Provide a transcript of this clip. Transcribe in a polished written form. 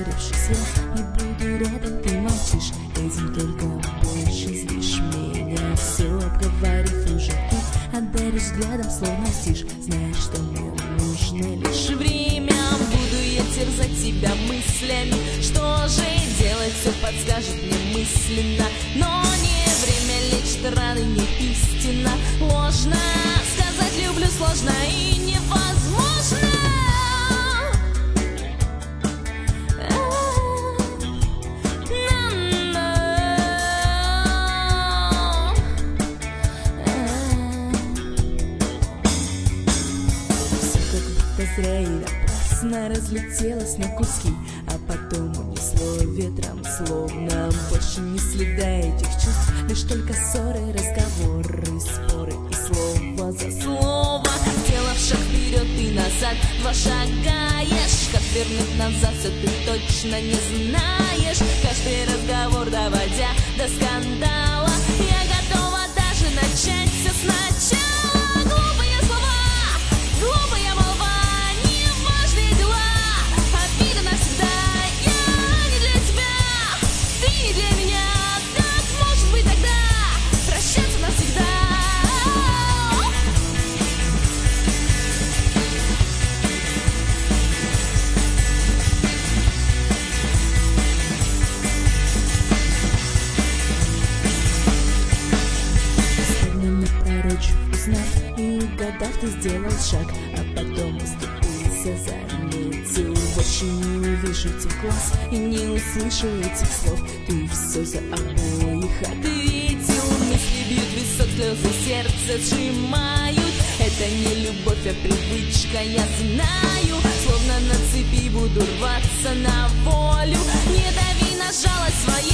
Доверившись, я не буду рядом, ты молчишь. Этим только больше злишь меня. Все обговорив уже, ты одаришь взглядом, словно стишь. Знаешь, что мне нужно лишь время. Буду я терзать тебя мыслями. Что же делать, все подскажет мне мысленно. Но не время лечь раны, не истина. Ложно сказать люблю, сложно и невозможно. Зря и напрасно разлетелась на куски, а потом унесло ветром, словно больше не следа этих чувств. Лишь только ссоры, разговоры, споры и слово за слово. Сделав шаг вперед и назад, два шагаешь. Как вернуть назад, все ты точно не знаешь. Каждый разговор доводя до скандала, я готова даже начать все сначала. Глупые слова, глупая молва, и угадав, ты сделал шаг, а потом уступился, заметил. Больше не увижу тех глаз и не услышу этих слов. Ты все за обоих ответил. Мысли бьют в висок, слезы сердце сжимают. Это не любовь, а привычка, я знаю. Словно на цепи буду рваться на волю. Не дави на жалость свою.